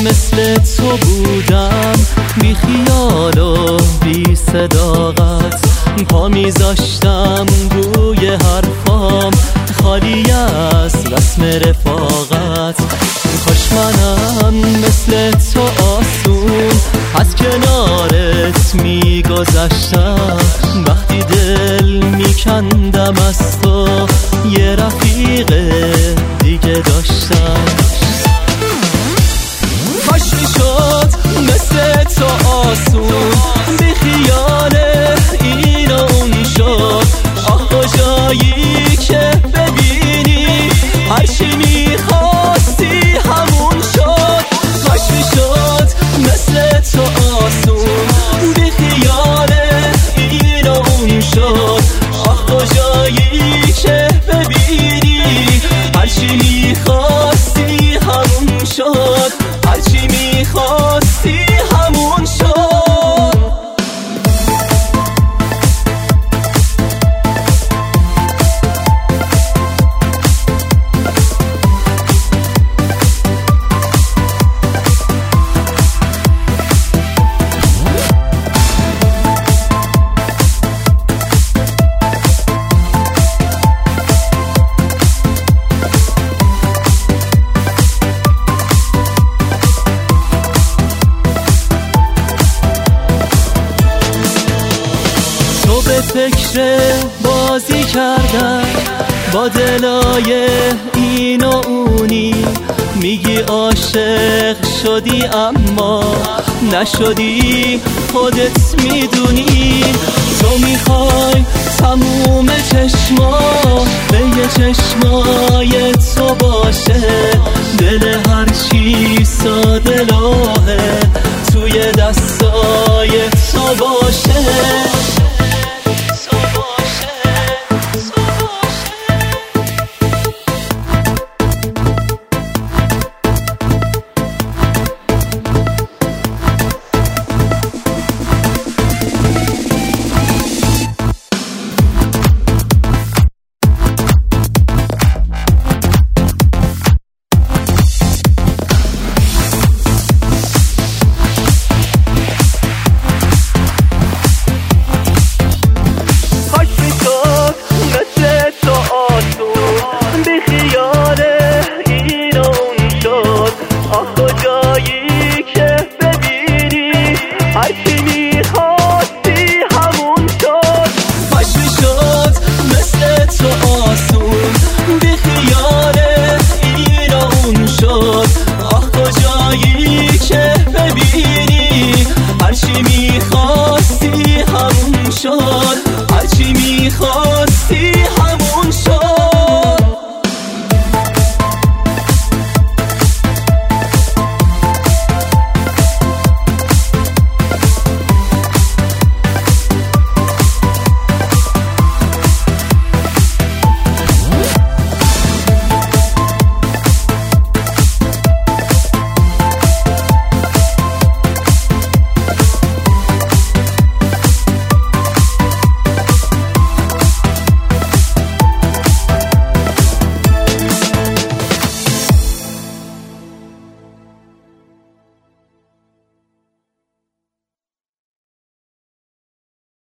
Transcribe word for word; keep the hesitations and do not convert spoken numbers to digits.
مثل تو بودم، بی خیال و بی صداقت، پا میذاشتم روی حرفام خالی از رسم رفاقت. کاش منم مثل تو آسون از کنارت میگذشتم، وقتی دل میکندم از تو یه رفیق دیگه داشتم. کاش میشد مثل تو آسون بی خیال این و اون شد، آه کجایی که ببینی هرچی میخواستی همون شد. کاش میشد مثل تو آسون بی خیال این و اون شد، آه کجایی که ببینی هرچی میخواستی همون شد، هرچی میخواستی همون شد. به فکر بازی کردن با دلای این و اونی، میگی عاشق شدی اما نشدی خودت میدونی. تو میخوای تموم چشما به یه چشمای تو باشه، دل هرچی ساده